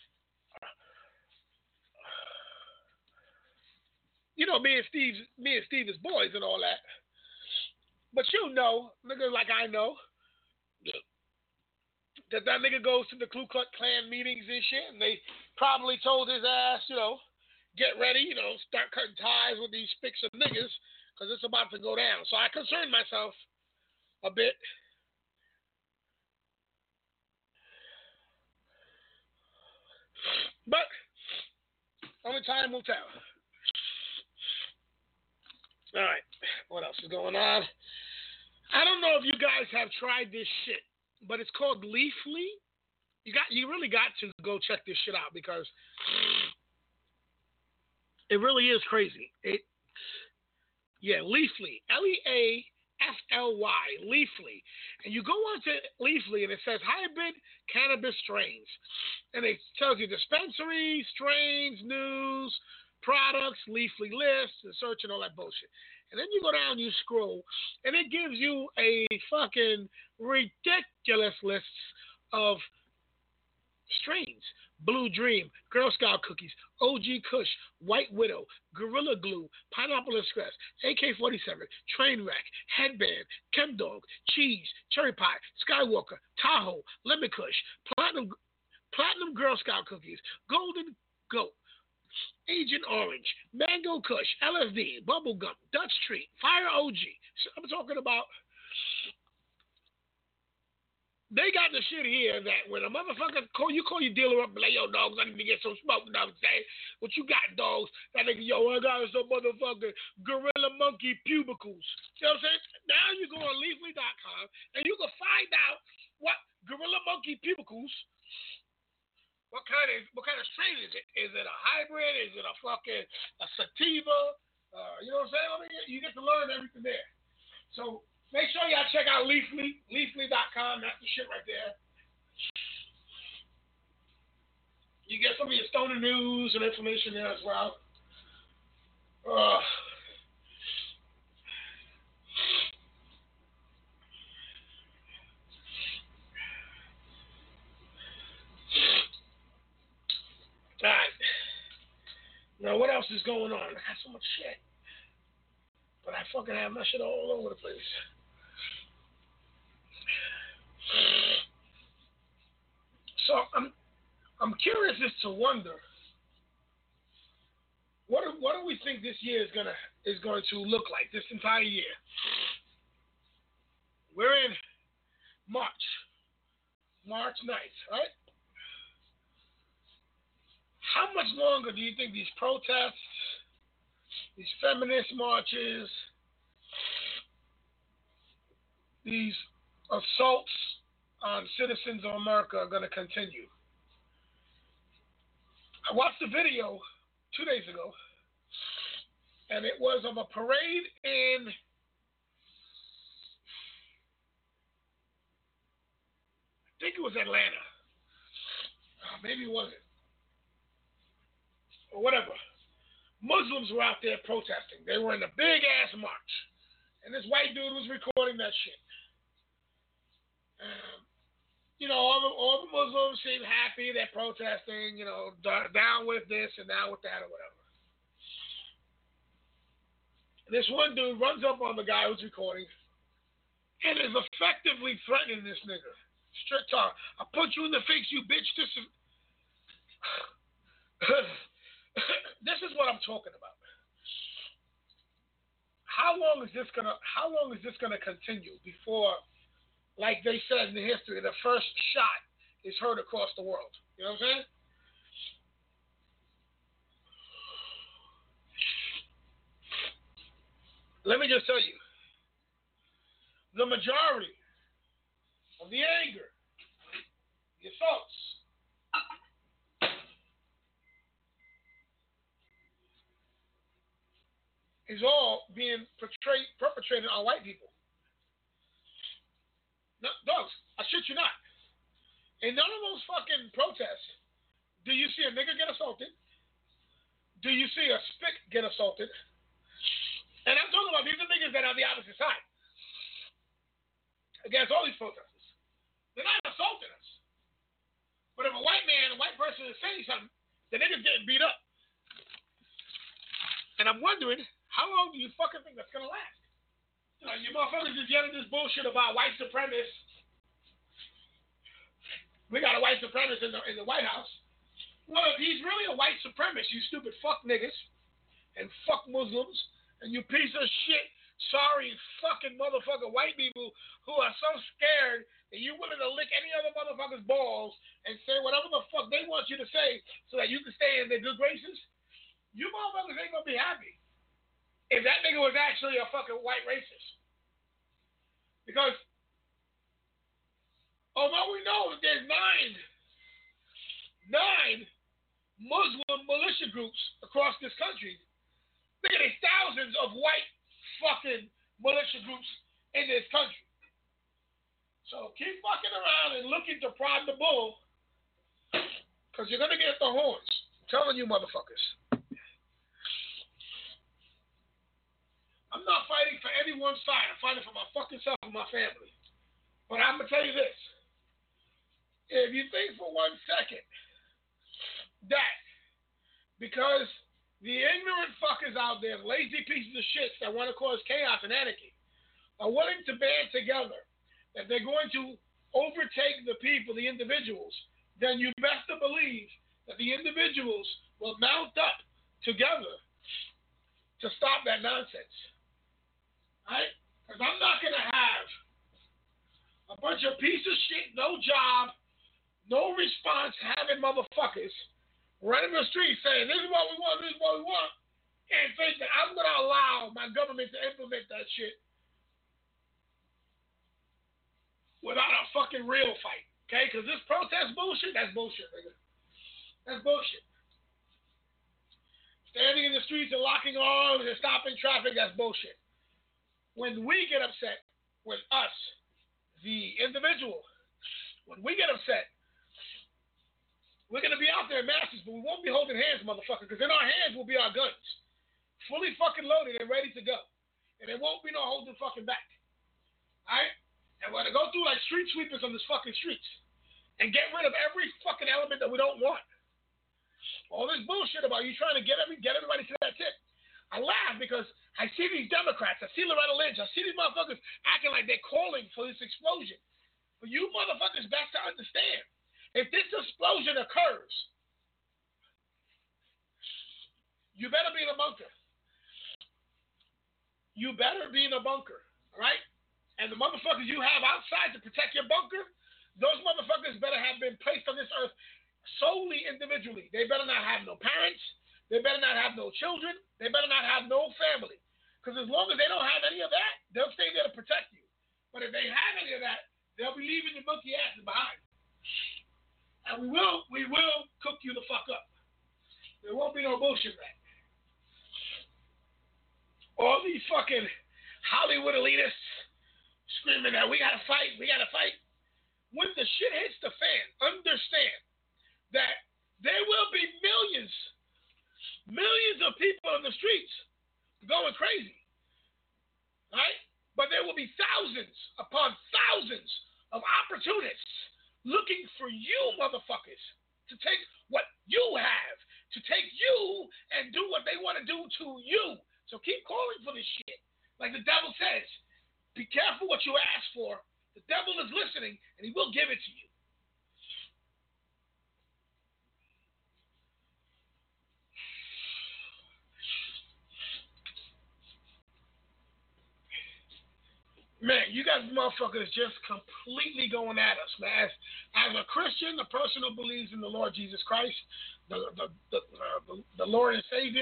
you know, me and Steve is boys and all that. But you know, niggas like I know, that nigga goes to the Ku Klux Klan meetings and shit, and they probably told his ass, get ready, start cutting ties with these spicks of niggas, because it's about to go down. So I concerned myself a bit. But only time will tell. All right, what else is going on? I don't know if you guys have tried this shit, but it's called Leafly. You really got to go check this shit out because it really is crazy. Leafly, Leafly, Leafly, and you go onto Leafly and it says hybrid cannabis strains, and it tells you dispensaries, strains, news, products, Leafly lists, and search and all that bullshit. And then you go down, you scroll, and it gives you a fucking ridiculous list of strains. Blue Dream, Girl Scout Cookies, OG Kush, White Widow, Gorilla Glue, Pineapple Express, AK-47, Trainwreck, Headband, Chemdog, Cheese, Cherry Pie, Skywalker, Tahoe, Lemon Kush, Platinum Girl Scout Cookies, Golden Goat, Agent Orange, Mango Kush, LSD, Bubblegum, Dutch Treat, Fire OG. So I'm talking about. They got the shit here that when a motherfucker call your dealer up and like, yo, dogs, I need to get some smoke. You know what I'm saying? What you got, dogs? That nigga, yo, I got some motherfucking Gorilla Monkey Pubicles. You know what I'm saying? Now you go on Leafly.com and you can find out what Gorilla Monkey Pubicles, what kind of strain is it? Is it a hybrid? Is it a sativa? You know what I'm saying? I mean, you get to learn everything there. So make sure y'all check out Leafly, Leafly.com. That's the shit right there. You get some of your stoner news and information there as well. Alright. Now, what else is going on? I got so much shit. But I fucking have my shit all over the place. So I'm curious as to wonder what do we think this year is going to look like, this entire year. We're in March 9th, right? How much longer do you think these protests, these feminist marches, these assaults on citizens of America are going to continue? I watched a video 2 days ago, and it was of a parade in I think it was Atlanta. Maybe it wasn't. Or whatever. Muslims were out there protesting. They were in a big-ass march. And this white dude was recording that shit. All the Muslims seem happy. They're protesting, down with this and down with that or whatever. And this one dude runs up on the guy who's recording and is effectively threatening this nigga. Straight talk. I'll put you in the face, you bitch. This is what I'm talking about. How long is this gonna continue before, like they said in the history, the first shot is heard across the world? You know what I'm saying? Let me just tell you, the majority of the anger, the assaults, is all being perpetrated on white people. No, dogs, I shit you not. In none of those fucking protests do you see a nigger get assaulted. Do you see a spick get assaulted? And I'm talking about these are niggas that are on the opposite side against all these protesters. They're not assaulting us. But if a white person is saying something, the nigga's getting beat up. And I'm wondering, how long do you fucking think that's gonna last? You motherfuckers just yelling this bullshit about white supremacists we got a white supremacist in the White House. Well, if he's really a white supremacist, you stupid fuck niggas and fuck Muslims and you piece of shit, sorry fucking motherfucker white people who are so scared that you're willing to lick any other motherfucker's balls and say whatever the fuck they want you to say so that you can stay in their good graces, you motherfuckers ain't gonna be happy if that nigga was actually a fucking white racist. Because although we know that there's nine Muslim militia groups across this country, think of the thousands of white fucking militia groups in this country. So keep fucking around and looking to prod the bull, because you're going to get the horns. I'm telling you motherfuckers. I'm not fighting for any one side. I'm fighting for my fucking self and my family. But I'm going to tell you this. If you think for 1 second that because the ignorant fuckers out there, lazy pieces of shit that want to cause chaos and anarchy, are willing to band together, that they're going to overtake the people, the individuals, then you best to believe that the individuals will mount up together to stop that nonsense. Right? Because I'm not going to have a bunch of piece of shit, no job, no response having motherfuckers running the streets saying, this is what we want, this is what we want, and think that I'm going to allow my government to implement that shit without a fucking real fight. Okay? Because this protest bullshit, that's bullshit, nigga. That's bullshit. Standing in the streets and locking arms and stopping traffic, that's bullshit. When we get upset, when us, the individual, when we get upset, we're going to be out there in masses, but we won't be holding hands, motherfucker, because in our hands will be our guns. Fully fucking loaded and ready to go. And there won't be no holding fucking back. Alright? And we're going to go through like street sweepers on this fucking streets and get rid of every fucking element that we don't want. All this bullshit about you trying to get everybody to that tip. I laugh because I see these Democrats, I see Loretta Lynch, I see these motherfuckers acting like they're calling for this explosion. But you motherfuckers best to understand. If this explosion occurs, you better be in a bunker. You better be in a bunker, all right? And the motherfuckers you have outside to protect your bunker, those motherfuckers better have been placed on this earth solely individually. They better not have no parents. They better not have no children. They better not have no family. Because as long as they don't have any of that, they'll stay there to protect you. But if they have any of that, they'll be leaving your monkey asses behind. And we will cook you the fuck up. There won't be no bullshit back. All these fucking Hollywood elitists screaming that we gotta fight. When the shit hits the fan, understand that there will be millions of people in the streets going crazy. Right? But there will be thousands upon thousands of opportunists looking for you motherfuckers to take what you have, to take you and do what they want to do to you. So keep calling for this shit. Like the devil says, be careful what you ask for. The devil is listening and he will give it to you. Man, you guys motherfuckers just completely going at us, man. As a Christian, a person who believes in the Lord Jesus Christ, the Lord and Savior,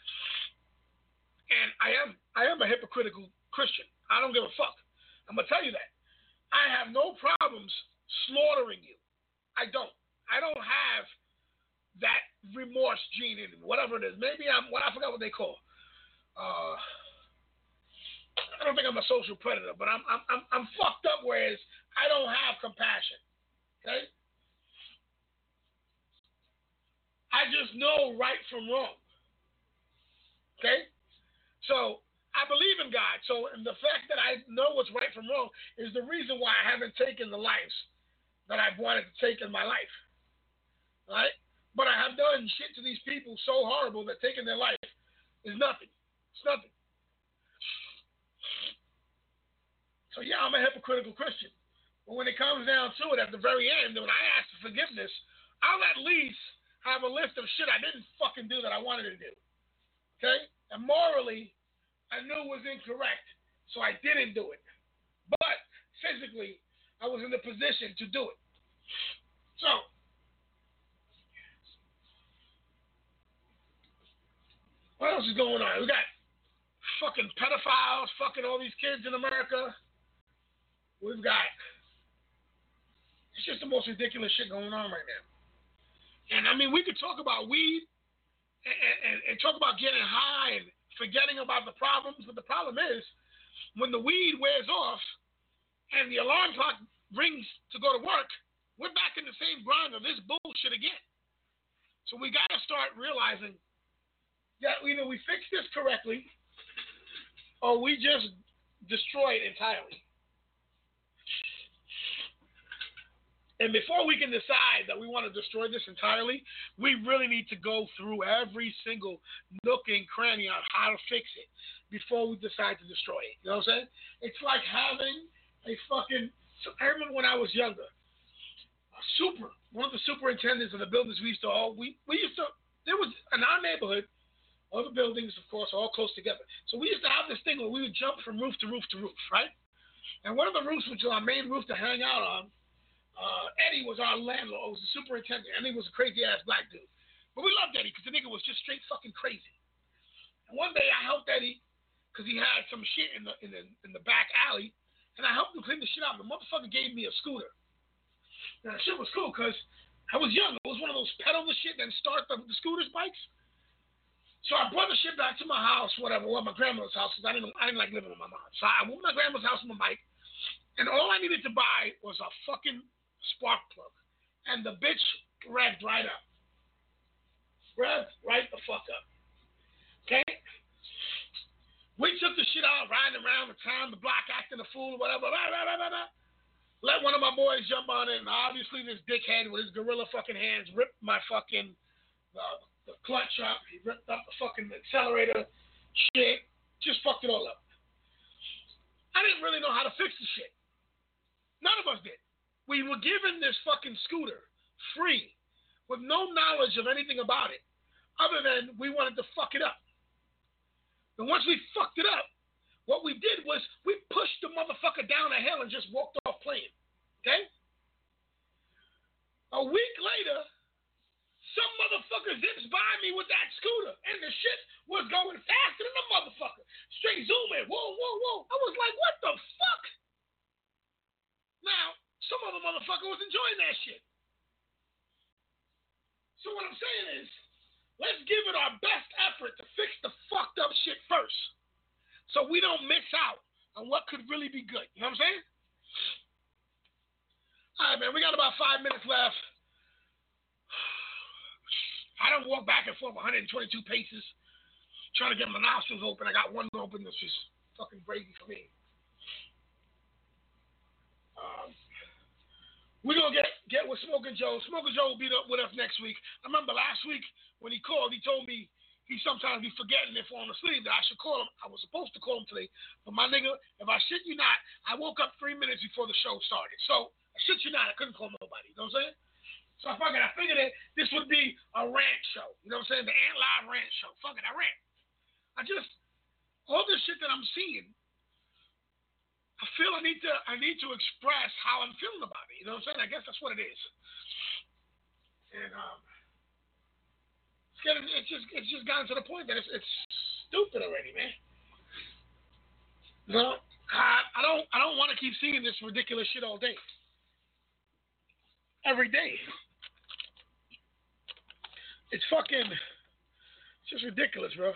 and I am a hypocritical Christian. I don't give a fuck. I'm going to tell you that. I have no problems slaughtering you. I don't have that remorse gene in me, whatever it is. Maybe I forgot what they call. I don't think I'm a social predator, but I'm fucked up. Whereas I don't have compassion. Okay, I just know right from wrong. Okay, so I believe in God. So and the fact that I know what's right from wrong is the reason why I haven't taken the lives that I've wanted to take in my life. Right? But I have done shit to these people so horrible that taking their life is nothing. It's nothing. So yeah, I'm a hypocritical Christian. But when it comes down to it, at the very end, when I ask for forgiveness, I'll at least have a list of shit I didn't fucking do that I wanted to do. Okay? And morally, I knew it was incorrect, so I didn't do it. But physically, I was in the position to do it. So, what else is going on? We got fucking pedophiles fucking all these kids in America. We've got, it's just the most ridiculous shit going on right now. And I mean, we could talk about weed and talk about getting high and forgetting about the problems, but the problem is when the weed wears off and the alarm clock rings to go to work, we're back in the same grind of this bullshit again. So we got to start realizing that either we fix this correctly or we just destroy it entirely. And before we can decide that we want to destroy this entirely, we really need to go through every single nook and cranny on how to fix it before we decide to destroy it. You know what I'm saying? It's like having a fucking, I remember when I was younger, one of the superintendents of the buildings we used to there was in our neighborhood, all the buildings, of course, are all close together. So we used to have this thing where we would jump from roof to roof to roof, right? And one of the roofs, which was our main roof to hang out on, Eddie was our landlord, was the superintendent. Eddie was a crazy-ass black dude. But we loved Eddie because the nigga was just straight fucking crazy. And one day I helped Eddie because he had some shit in the back alley, and I helped him clean the shit out. The motherfucker gave me a scooter. Now, the shit was cool because I was young. It was one of those pedal the shit and start the scooters bikes. So I brought the shit back to my house, whatever, my grandmother's house, because I didn't like living with my mom. So I went to my grandmother's house with my bike, and all I needed to buy was a fucking spark plug. And the bitch revved right up. Revved right the fuck up. Okay? We took the shit out, riding around the town, the block, acting a fool, whatever. Let one of my boys jump on it, and obviously this dickhead with his gorilla fucking hands ripped my fucking the clutch up. He ripped up the fucking accelerator. Shit. Just fucked it all up. I didn't really know how to fix the shit. None of us did. We were given this fucking scooter free with no knowledge of anything about it other than we wanted to fuck it up. And once we fucked it up, what we did was we pushed the motherfucker down a hill and just walked off playing. Okay? A week later, some motherfucker zips by me with that scooter and the shit was going faster than the motherfucker. Straight zooming. Whoa, whoa, whoa. I was like, what the fuck? Now, some other motherfucker was enjoying that shit. So what I'm saying is, let's give it our best effort to fix the fucked up shit first, so we don't miss out on what could really be good. You know what I'm saying? All right, man, we got about 5 minutes left. I don't walk back and forth 122 paces trying to get my nostrils open. I got one open that's just fucking crazy for me. We're going to get with Smoking Joe. Smoking Joe will be with us next week. I remember last week when he called, he told me he sometimes be forgetting if on the sleeve that I should call him. I was supposed to call him today. But my nigga, if I shit you not, I woke up 3 minutes before the show started. So, I shit you not, I couldn't call nobody. You know what I'm saying? So, I figured that this would be a rant show. You know what I'm saying? The Ant Live rant show. Fuck it, I rant. All this shit that I'm seeing, I feel I need to express how I'm feeling about it. You know what I'm saying? I guess that's what it is. And it's just gotten to the point that it's stupid already, man. You know, I don't want to keep seeing this ridiculous shit all day. Every day. It's just ridiculous, bro.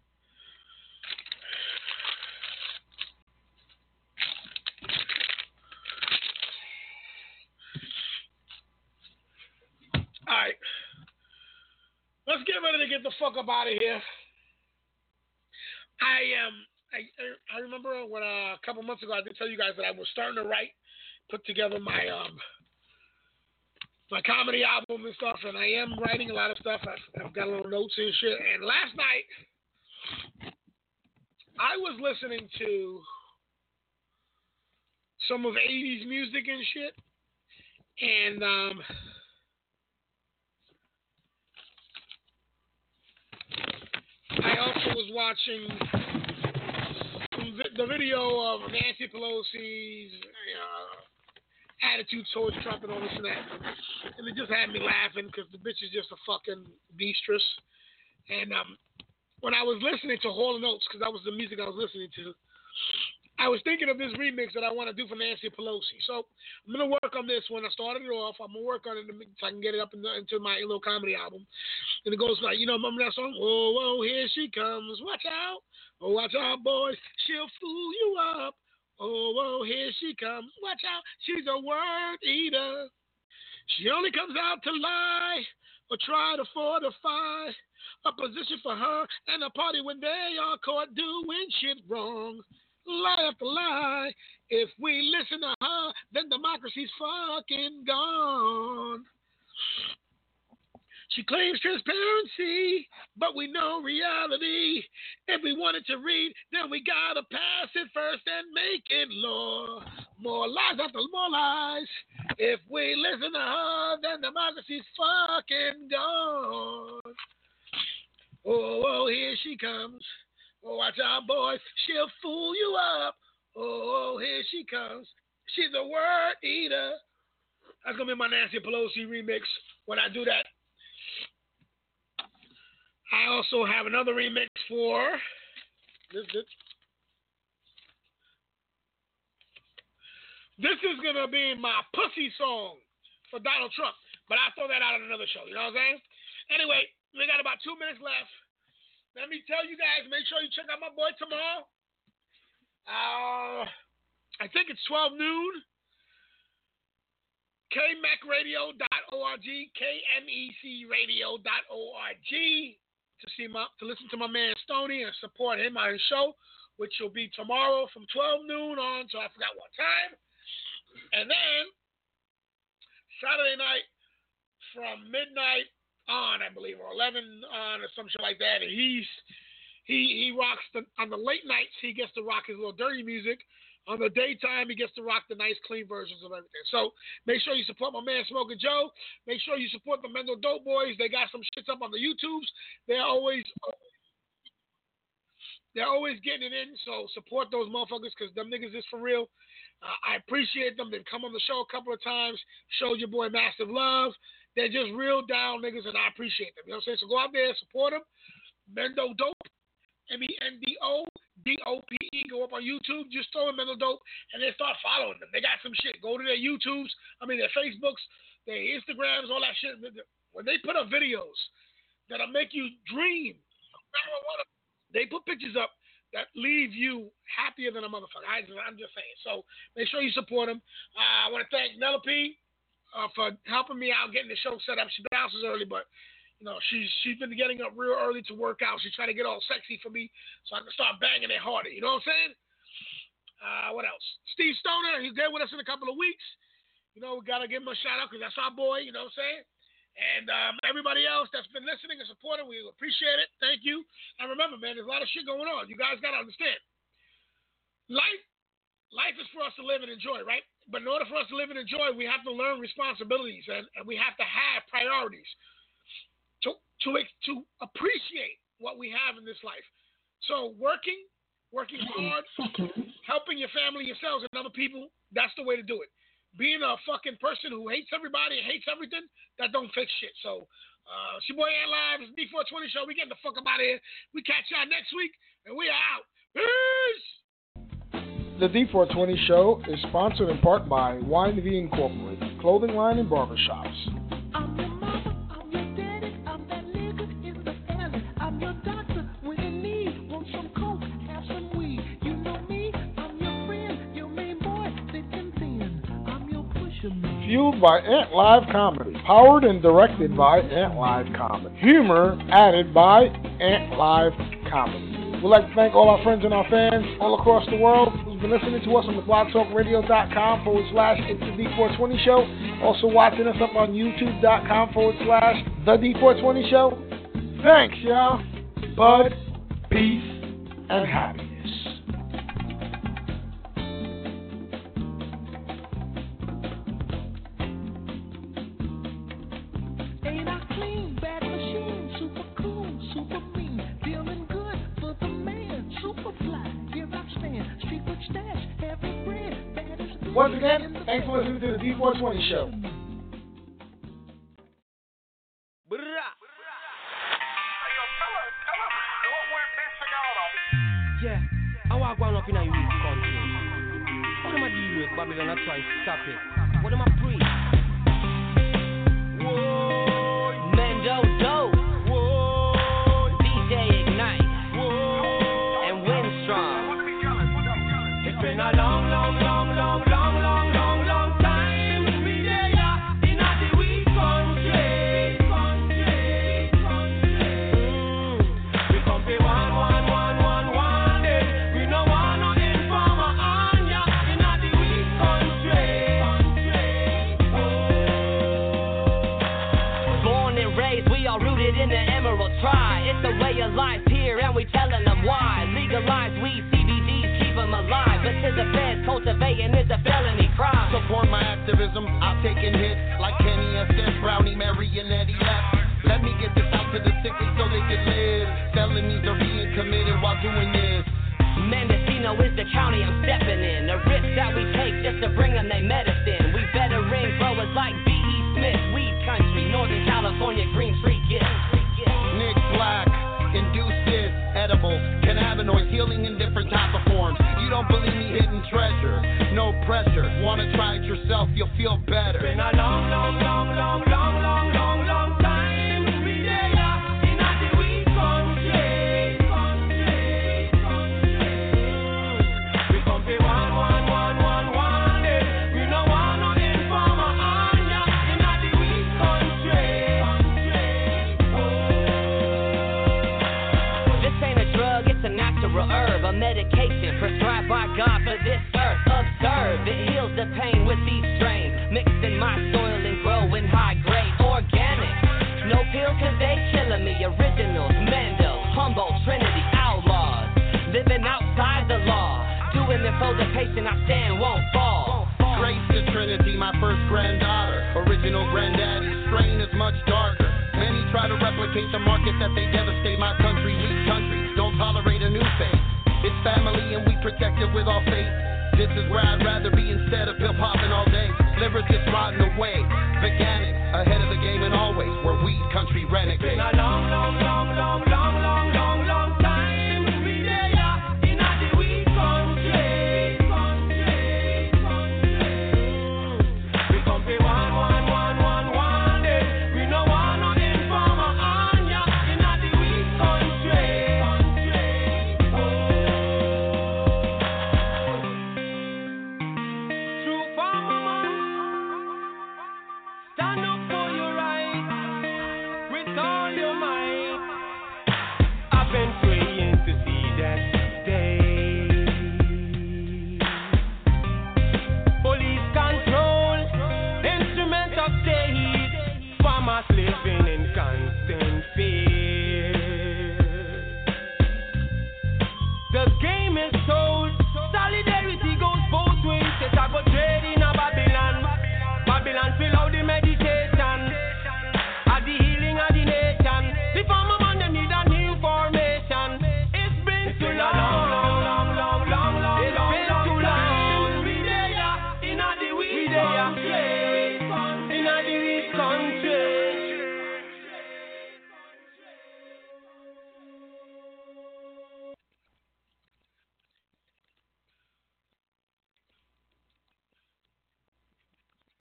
All right, let's get ready to get the fuck up out of here. I remember when a couple months ago I did tell you guys that I was starting to put together my my comedy album and stuff, and I am writing a lot of stuff. I've got a little notes and shit. And last night I was listening to some of 80s music and shit. And I also was watching the video of Nancy Pelosi's attitude towards Trump and all this and that. And it just had me laughing because the bitch is just a fucking beastress. And when I was listening to Hall & Oates, because that was the music I was listening to, I was thinking of this remix that I want to do for Nancy Pelosi. So I'm going to work on this when I started it off. I'm going to work on it so I can get it up into my little comedy album. And it goes like, remember that song? Whoa, whoa, here she comes. Watch out. Oh, watch out, boys. She'll fool you up. Oh, whoa, here she comes. Watch out. She's a word eater. She only comes out to lie or try to fortify a position for her and a party when they are caught doing shit wrong. Lie after lie. If we listen to her, then democracy's fucking gone. She claims transparency, but we know reality. If we wanted to read, then we gotta pass it first and make it law. More lies after more lies. If we listen to her, then democracy's fucking gone. Oh, oh, here she comes. Oh, watch out, boys. She'll fool you up. Oh, here she comes. She's a word eater. That's going to be my Nancy Pelosi remix when I do that. I also have another remix for this. This is going to be my pussy song for Donald Trump. But I'll throw that out on another show. You know what I'm saying? Anyway, we got about 2 minutes left. Let me tell you guys, make sure you check out my boy tomorrow. I think it's 12 noon. KMECradio.org, KMECradio.org to listen to my man Stoney and support him on his show, which will be tomorrow from 12 noon on to I forgot what time. And then Saturday night from midnight on, I believe, or 11 on, or some shit like that. And he rocks on the late nights. He gets to rock his little dirty music. On the daytime, he gets to rock the nice, clean versions of everything. So make sure you support my man Smoking Joe. Make sure you support the Mendel Dope Boys. They got some shits up on the YouTubes. They're always getting it in. So support those motherfuckers because them niggas is for real. I appreciate them. They've come on the show a couple of times. Showed your boy massive love. They're just real down niggas, and I appreciate them. You know what I'm saying? So go out there and support them. Mendo Dope, MENDODOPE. Go up on YouTube. Just throw in Mendo Dope, and then start following them. They got some shit. Go to their YouTubes. Their Facebooks, their Instagrams, all that shit. When they put up videos that'll make you dream of marijuana, they put pictures up that leave you happier than a motherfucker. I'm just saying. So make sure you support them. I want to thank Penelope for helping me out getting the show set up. She bounces early, but she's been getting up real early to work out. She's trying to get all sexy for me so I can start banging it harder. You know what I'm saying? What else? Steve Stoner, he's there with us in a couple of weeks. We got to give him a shout out because that's our boy. You know what I'm saying? And everybody else that's been listening and supporting, we appreciate it. Thank you. And remember, man, there's a lot of shit going on. You guys got to understand. Life is for us to live and enjoy, right? But in order for us to live and enjoy, we have to learn responsibilities and we have to have priorities to appreciate what we have in this life. So working hard, helping your family, yourselves, and other people, that's the way to do it. Being a fucking person who hates everybody and hates everything, that don't fix shit. So it's your boy Ant Live. It's D420 Show. We getting the fuck up out of here. We catch y'all next week, and we are out. Peace! The D420 Show is sponsored in part by Wine V Incorporated, clothing line and barbershops. I'm your mama, I'm your daddy, I'm that nigga in the alley. I'm your doctor when you need. Want some coke, have some weed. You know me, I'm your friend, your main boy, thick and thin. I'm your pusher man. Fueled by Ant Live Comedy. Powered and directed by Ant Live Comedy. Humor added by Ant Live Comedy. We'd like to thank all our friends and our fans all across the world who's been listening to us on the blogtalkradio.com/It's the D420 Show. Also watching us up on YouTube.com/The D420 Show. Thanks, y'all. Bud, peace, and happiness. Once again, thanks for listening to the D420 show. Yeah, I walk one up in a weak country. What am I dealing with? Babylon, I try to stop it. What am I preach? Whoa, Mendo Dope. Whoa, DJ Ignite. Whoa, and Windstrong. It's been a long time. We there in the weak country. We come pay one. We no want no informer on ya in the weak country. Born and raised, we are rooted in the Emerald Tribe. It's the way of life here, and we telling them why. Legalize weed, CBDs, keep them alive. But to the feds, cultivating is a felony crime. Support my activism, I've taken hits like Kenny S. Brownie, Mary, and Eddie left. Let me get this out to the sickly so they can live. Felonies are being committed while doing this. Mendocino is the county I'm stepping in. The risk that we take just to bring them their medicine. We veteran growers like B.E. Smith, weed country, Northern California, Green Tree Gift. Nick Black, induced this, edibles, cannabinoids, healing in different type of forms. You don't believe me, hidden treasure, no pressure. Wanna try it yourself, you'll feel better. Been a long time. We there in the weak country. We come pay one. We no want no informer on ya in the weak country. This ain't a drug, it's a natural herb, a medication prescribed by God for this earth. Observe, it heals the pain with these strains, mixed in my soil and growing high grade, organic. No pill cause they killing me. Originals, Mendo, Humboldt, Trinity, outlaws, living outside the law, doing it for the patient. I stand, won't fall. Grace to Trinity, my first granddaughter. Original granddaddy's strain is much darker. Many try to replicate the market that they devastate. My country, weak country, don't tolerate a new faith. It's family and we protect it with all faith. This is where I'd rather be instead of pill popping all day. Livers just rotting away. Veganic, ahead of the game and always. We're weed country renegades. Been a long time. We there in the weak country. We come pay one.